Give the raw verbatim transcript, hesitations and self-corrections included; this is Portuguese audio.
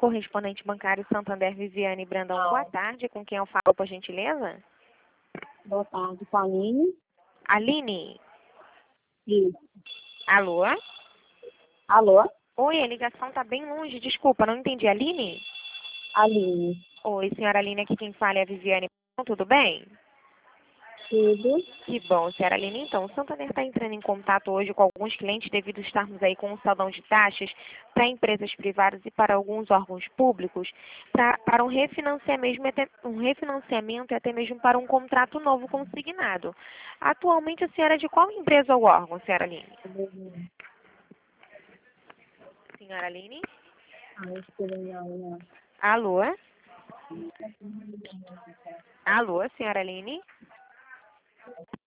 correspondente bancário Santander Viviane Brandão. Boa tarde, com quem eu falo, por gentileza? Boa tarde, com a Aline. Aline? Isso. Alô? Alô? Oi, a ligação está bem longe, desculpa, não entendi. Aline? Aline. Oi, senhora Aline, aqui quem fala é a Viviane. Tudo bem? Tudo. Que bom, senhora Aline. Então, o Santander está entrando em contato hoje com alguns clientes devido a estarmos aí com um saldão de taxas para empresas privadas e para alguns órgãos públicos pra, para um refinanciamento, até, um refinanciamento e até mesmo para um contrato novo consignado. Atualmente, a senhora é de qual empresa ou órgão, senhora Aline? Senhora Aline? Ah, espera aí, Aline. Alô? Alô, senhora Aline?